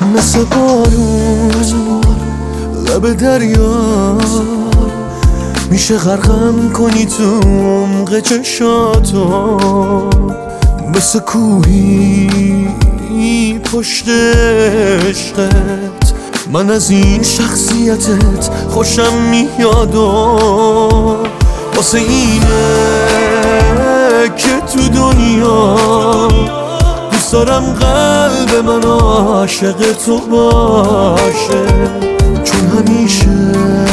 مثل بارون لب دریا میشه غرقم کنی تو عمق چشاتو، مثل کوهی پشت عشقت. من از این شخصیتت خوشم میاد و واسه اینه که تو دنیا دوست دارم قلب من عاشق تو باشه، چون همیشه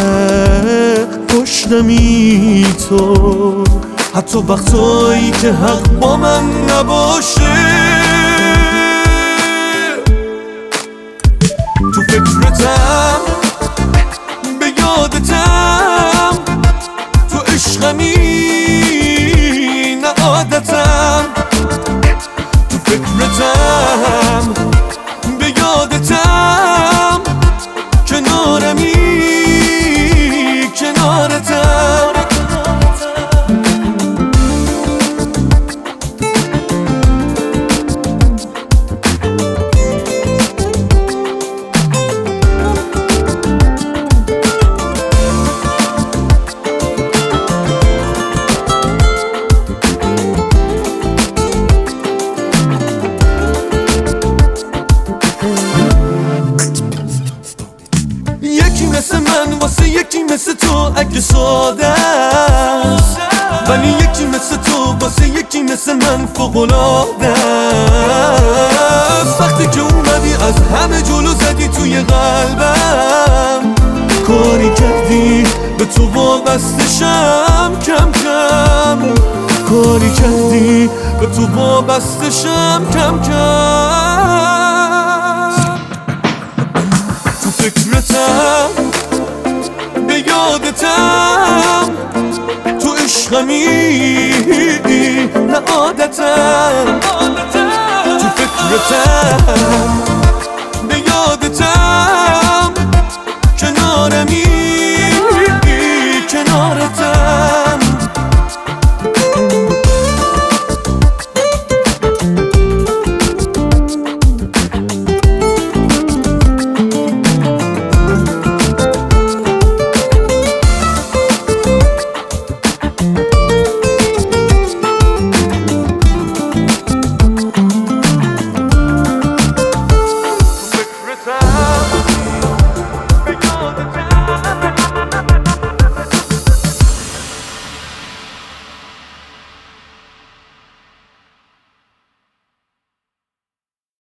پشتمی تو، حتی وقتایی که حق با من نباشه. تو فکرتم، به یادتم، تو عشقمی نه عادتم. تو فکرتم، به یادتم، کنارمی کنارتم. یکی مثل من واسه یکی مثل تو اگه ساده است، ولی یکی مثل تو واسه یکی مثل من فوق‌العاده است. وقتی که اومدی از همه جلو زدی توی قلبم، کاری کردی به تو وابستشم کم کم، کاری کردی به تو وابستشم کم کم. تو فکرتم، به یادتم، تو عشقمی نه عادتم. تو فکرتم،